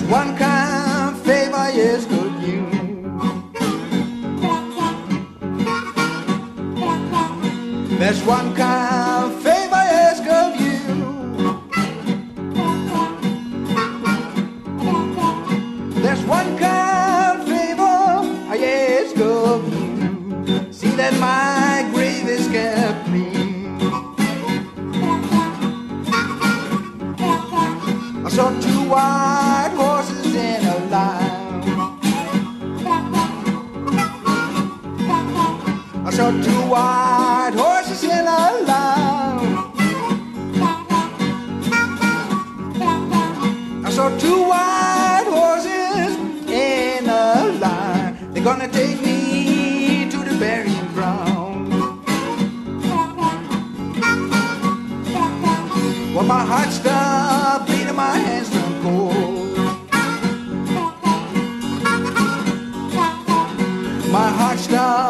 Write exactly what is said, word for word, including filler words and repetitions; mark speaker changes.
Speaker 1: one kind of favor, yes, good you. There's one kind of favor, yes, good you. There's one kind of favor, yes, good you. See that my grave is kept clean. I saw two white horses in a line. I saw two white horses in a line. I saw two white horses in a line. They're gonna take me to the burying ground. Well, my heart stopped beating, my hands turned cold. My heart stopped